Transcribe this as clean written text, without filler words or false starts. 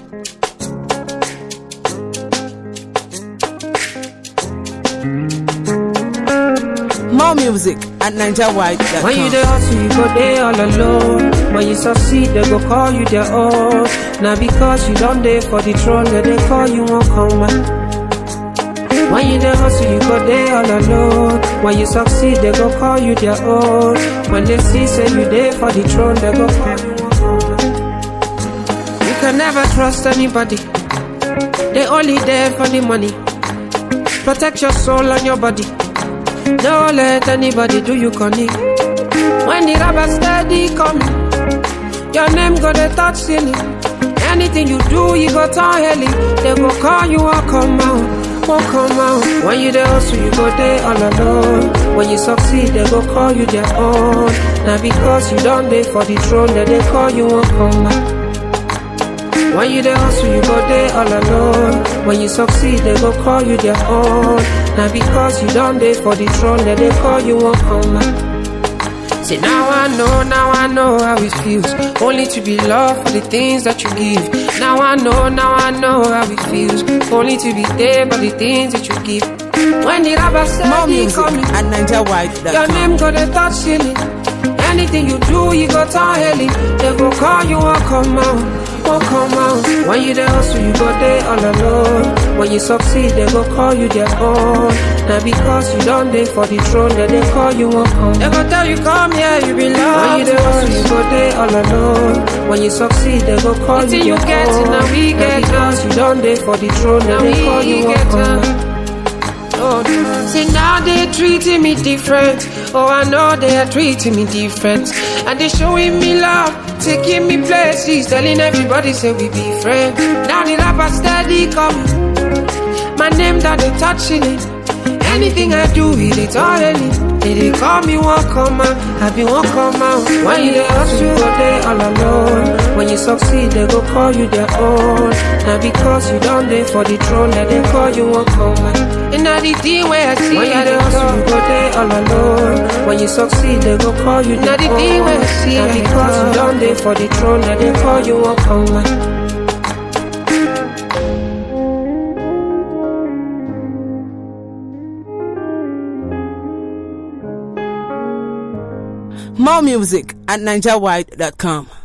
More music at NigerWide.com. When you dey hustle, you go there all alone. When you succeed, they go call you their own. Now because you don't there for the throne, they call you won't come back. When you dey hustle, you go there all alone. When you succeed, they go call you their own. When they see say you there for the throne, they go call you won't come back. You can never trust anybody. They only there for the money. Protect your soul and your body. Don't let anybody do you conny. When the rubber steady coming, your name go to touch ceiling. Anything you do, you go turn heli. They go call you, won't come out, won't come out. When you dey hustle, you go there all alone. When you succeed, they go call you their own. Now because you don't there for the throne, they call you, won't come out. When you dey hustle, you go there all alone. When you succeed, they go call you their own. Now because you don't there for the throne, they call you, won't come back. See, now I know how it feels. Only to be loved for the things that you give. Now I know how it feels. Only to be there for the things that you give. When the rubber steady coming, at NigerWide.com. your name go to touch ceiling. Anything you do, you go turn heli. They go call you, won't come out, won't come out. When you dey hustle, you go there all alone. When you succeed, they go call you their own. Now because you don't there for the throne, they call you, won't come. They go tell you come here, you belong. When you dey hustle, you go there all alone. When you succeed, they go call you their own. Now because you don't there for the throne, they call you, won't come. See now they treating me different. Oh, I know they are treating me different. And they showing me love, taking me places, telling everybody say we be friends. Now the rapper steady coming. My name that they touching it. Anything I do, it's all in. They call me, won't come out. I be won't come out. When you dey hustle, you go there all alone. When you succeed, they go call you their own. Now because you don't there for the throne, they call you, won't come out. And now the thing where I see, when you dey hustle, you go there all alone. When you succeed, they go call you their own. Now the thing where I see, now because you don't there for the throne, they call you, won't come out. More music at NigerWide.com.